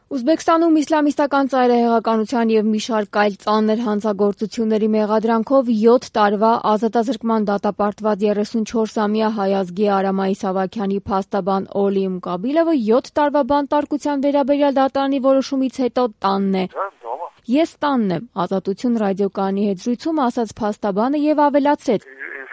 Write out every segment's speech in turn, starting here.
Ուզբեկստանում իսլամիստական ծայրահեղականության եւ մի շարք այլ ծանր հանցագործությունների մեղադրանքով 7 տարվա ազատազրկման դատապարտված 34-ամյա հայ ազգի Արամ Իսահակյանի փաստաբան Օլի Մկաբիլովը 7 տարվա բանտարկության վերաբերյալ դատարանի որոշումից հետո տանն է։ Ես տանն եմ, Ազատություն ռադիոկայանի հետ զրույցում ասաց փաստաբանը եւ ավելացրեց.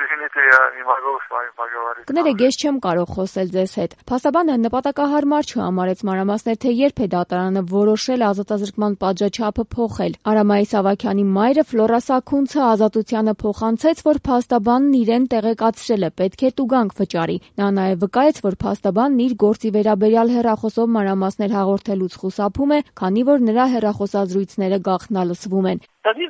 Կներեք, ես չեմ կարող խոսել ձեզ հետ։ Փաստաբանը նպատակահարմար չհամարեց մանրամասներ, թե երբ է դատարանը որոշել ազատազրկման պատժաչափը փոխել։ Արամ Իսահակյանի մայրը Ֆլորա Սաքունցը Ազատությանը փոխանցեց, որ փաստաբանն իրեն տեղեկացրել է, պետք է տուգանք վճարի։ Նա նաև վկայեց, որ փաստաբանն իր գործի վերաբերյալ հեռախոսով մանրամասներ հաղորդելուց խուսափում է, քանի որ նրա հեռախոսազրույցները գաղտնալսվում են։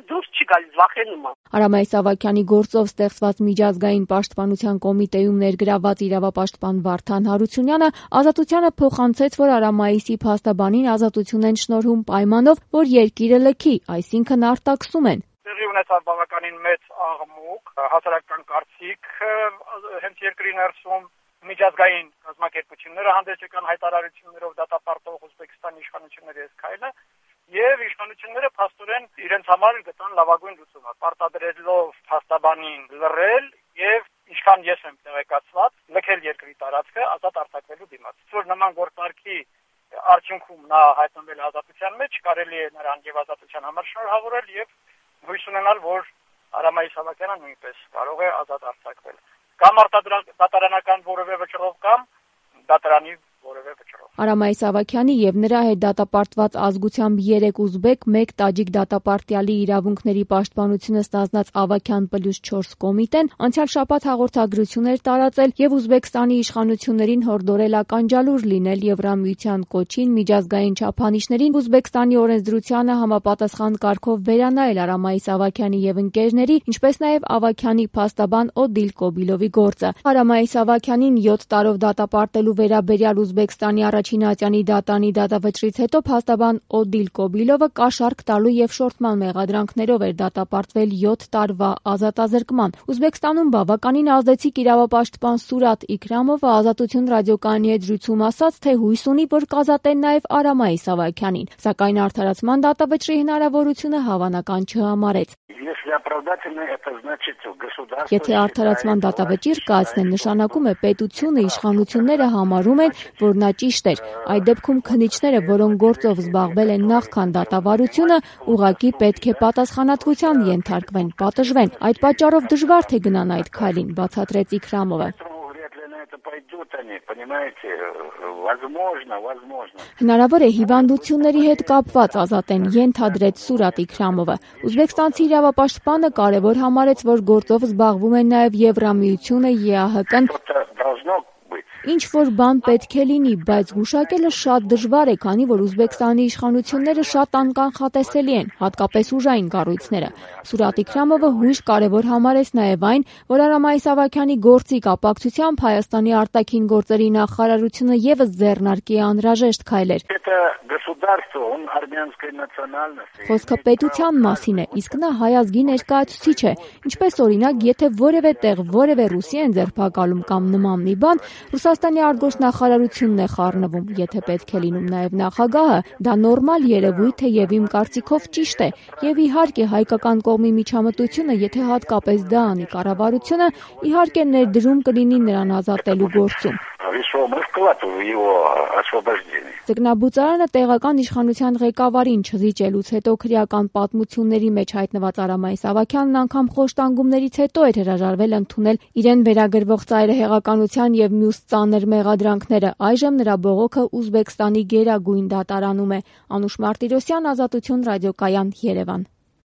Արամ Իսահակյանի գործով ստեղծված միջազգային պաշտպանության կոմիտեում ներգրավված իրավապաշտպան Վարդան Հարությունյանը Ազատությանը փոխանցեց, որ Արամ Իսի փաստաբանին ազատություն են շնորհում պայմանով, որ երկիրը լքի, այսինքն արտաքսում են։ Տեղի ունեցավ բավականին մեծ աղմուկ, հասարակական կարծիք հենց երկրի ներսում, միջազգային կազմակերպությունները հանդես եկան հայտարարություններով դատապարտող Ուզբեկստանի իշխանությունների այս քայլը, եւ իշխանությունները փաստորեն իրենց համար գտան լավագույն լուծումը, պարտադրելով փաստաբանին լռել եւ ինչքան ես եմ տեղեկացված, լքել երկրի տարածքը ազատ արձակվելու դիմաց։ Որ նման գործարքի արդյունքում նա հայտնվել ազատության մեջ, կարելի է նրան եւ ազատության համար շնորհավորել եւ հույս ունենալ, որ Արամ Իսահակյանը նույնպես կարող է ազատ արձակվել։ Կամ դատարանական որևէ վճռով կամ դատարանի որևէ վճռով։ Արամ Իսահակյանի եւ նրա հետ դատապարտված ազգությամբ 3 ուզբեկ, 1 տաջիկ դատապարտյալի իրավունքների պաշտպանությունը ստանձնած Ավագյան +4 կոմիտեն անցյալ շաբաթ հաղորդագրություն էր տարածել եւ Ուզբեկստանի իշխանություններին հորդորել ականջալուր լինել Եվրամիության կոչին միջազգային չափանիշներին Ուզբեկստանի օրենսդրությանը համապատասխան կարգով վերանայել Արամ Իսահակյանի եւ ընկերների, ինչպես նաեւ Ավագյանի փաստաբան Օդիլ Կոբիլովի գործը։ Արամ Իսահակյանին 7 տարով դատապարտելու վերաբերյալ Ուզբեկստանի առաջին ատյանի դատարանի դատավճռից հետո փաստաբան Օդիլ Կոբիլովը կաշառք տալու եւ շորթման մեղադրանքներով էր դատապարտվել 7 տարվա ազատազրկման։ Ուզբեկստանում բավականին ազդեցիկ իրավապաշտպան Սուրատ Իքրամովը Ազատություն ռադիոկայանի հետ զրույցում ասաց, թե հույս ունի, որ կազատեն նաեւ Արամ Իսահակյանին, սակայն արդարացման դատավճռի հնարավորությունը հավանական չհամարեց։ Եթե արդարացման դատավճիռ կայացնեն, նշանակում է պետությունը, իշխանությունները համարում են, որ նա ճիշտ էր։ Այդ դեպքում քննիչները, որոնք գործով զբաղվել են նախքան դատավարությունը, ուղղակի պետք է պատասխանատվության ենթարկվեն, պատժվեն։ Այդ պատճառով դժվար թե գնան այդ քայլին, բացատրեց Իքրամովը։ Հնարավոր է հիվանդությունների հետ կապված ազատեն, ենթադրեց Սուրատ Իքրամովը։ Ուզբեկստանցի իրավապաշտպանը կարևոր համարեց, որ գործով զբաղվում են նաև Եվրամիությունը, ԵԱՀԿ-ն։ Ինչ որ բան պետք է լինի, բայց գուշակելը շատ դժվար է, քանի որ Ուզբեկստանի իշխանությունները շատ անկանխատեսելի են, հատկապես ուժային կառույցները։ Սուրատ Իքրամովը հույժ կարևոր համարեց նաև այն, որ Արամ Իսահակյանի գործի կապակցությամբ Հայաստանի արտաքին գործերի նախարարությունը եւս ձեռնարկի անհրաժեշտ քայլեր։ Խոսքը պետության մասին է, իսկ նա հայ ազգի ներկայացուցիչ է։ Ինչպես օրինակ, եթե որևէ տեղ որևէ ռուսի են ձերբակալում կամ նման մի բան, Ռուսաստանի արտգործնախարարությունն է խառնվում, եթե պետք է լինում նաև նախագահը, դա նորմալ երևույթ է եւ իմ կարծիքով ճիշտ է։ Եվ իհարկե հայկական կողմի միջամտությունը, եթե հատկապես դա անի կառավարությունը, իհարկե ներդրում կլինի նրան ազատելու գործում։ Ձկնաբուծարանը տեղական իշխանության ղեկավարին չզիջելուց հետո քրեական պատմությունների մեջ հայտնված Արամ Իսահակյանն անգամ խոշտանգումներից հետո էր հրաժարվել ընդունել իրեն վերագրվող ծայրահեղականության եւ մյուս ծանր մեղադրանքները։ Այժմ նրա բողոքը Ուզբեկստանի գերագույն դատարանում է։ Անուշ Մարտիրոսյան, Ազատություն ռադիոկայան, Երևան։